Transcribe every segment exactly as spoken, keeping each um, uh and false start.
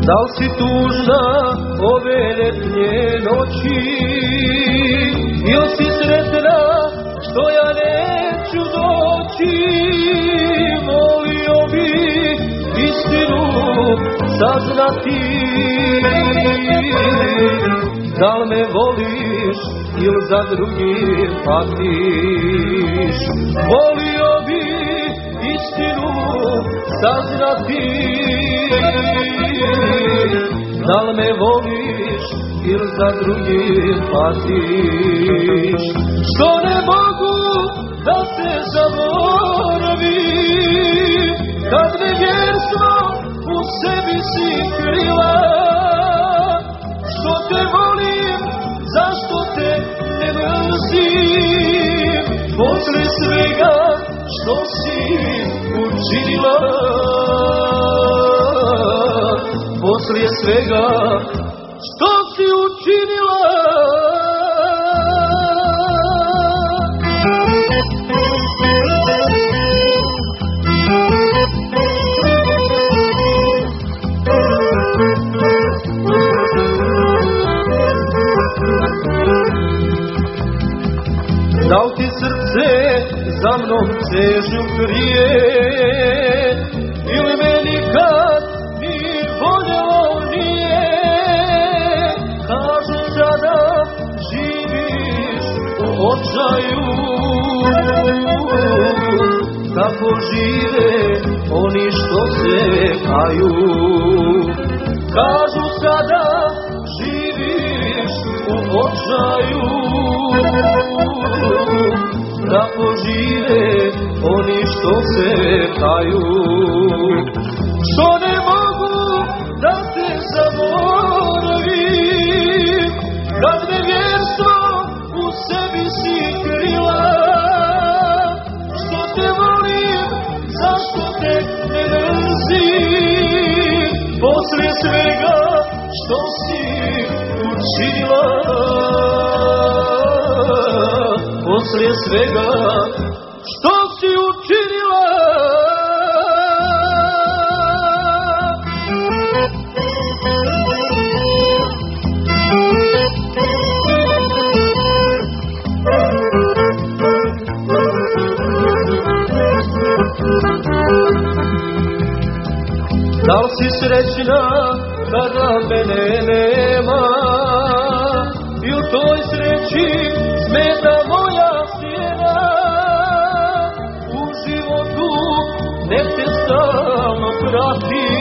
Da li si tužna ove ljetnje noći, ili si sretna što ja neću doći? Molio bi istinu saznati, da li me voliš ili za drugim patiš? Volio bi istinu saznati, da li me voliš ili za drugim patiš? Što ne mogu da te zaboravim, kad nevjerstvo u sebi si krila? Što te volim, zašto te ne mrzim, posle svega što si učinila? Posle svega što si učinila? Da li ti srce za mnom težnju krije, ili me nikad ni voljelo nije? Kažu sada živiš u očaju, kako žive oni što se kaju. Kažu sada živiš u očaju, kako žive oni što se kaju. Što ne mogu da te zaboravim, kad nevjerstvo u sebi si krila? Što te volim, zašto te ne mrzim, posle svega što si učinila? Posle svega što si učinila? Da li si srećna kada mene nema, i u toj sreći smeta moja sjena? U životu nek te stalno prati,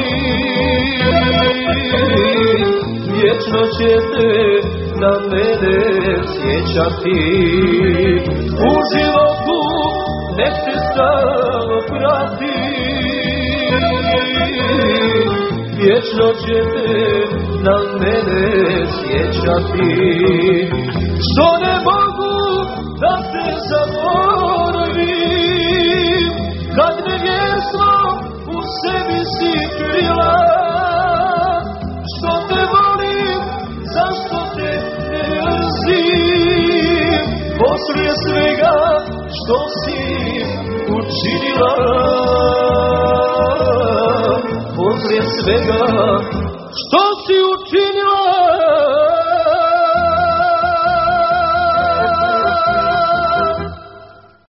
vječno će te na mene sjećati. U životu nek te stalno prati, vječno će te na mene sjećati. Što ne mogu da te zaboravim, kad nevjerstvo u sebi si krila? Što te volim, zašto te ne mrzim, posle svega što si učinila? Posle svega što si učinila?